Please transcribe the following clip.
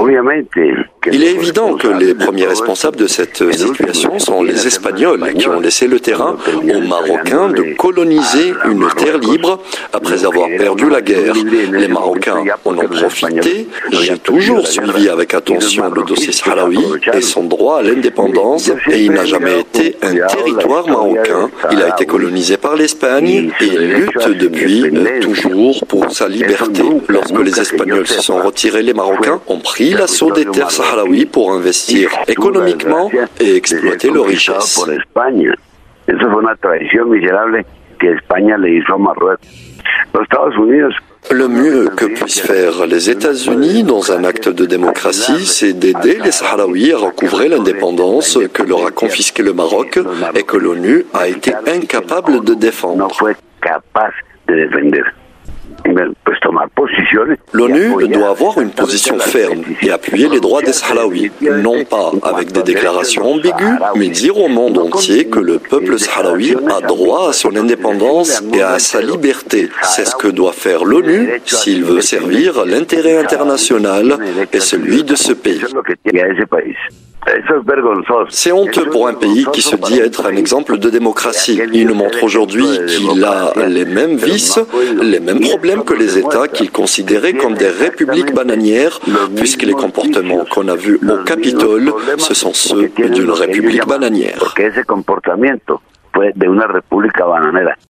Il est évident que les premiers responsables de cette situation sont les Espagnols qui ont laissé le terrain aux Marocains de coloniser une terre libre après avoir perdu la guerre. Les Marocains en ont profité. J'ai toujours suivi avec attention le dossier sahraoui et son droit à l'indépendance, et il n'a jamais été un territoire marocain. Il a été colonisé par l'Espagne et lutte depuis toujours pour sa liberté. Lorsque les Espagnols se sont retirés, les Marocains ont pris l'assaut des terres sahraouis pour investir économiquement et exploiter leurs richesses. Le mieux que puissent faire les États-Unis dans un acte de démocratie, c'est d'aider les Sahraouis à recouvrer l'indépendance que leur a confisqué le Maroc et que l'ONU a été incapable de défendre. L'ONU doit avoir une position ferme et appuyer les droits des Sahraouis, non pas avec des déclarations ambiguës, mais dire au monde entier que le peuple sahraoui a droit à son indépendance et à sa liberté. C'est ce que doit faire l'ONU s'il veut servir l'intérêt international et celui de ce pays. C'est honteux pour un pays qui se dit être un exemple de démocratie. Il nous montre aujourd'hui qu'il a les mêmes vices, les mêmes problèmes que les États qu'il considérait comme des républiques bananières, puisque les comportements qu'on a vus au Capitole, ce sont ceux d'une république bananière.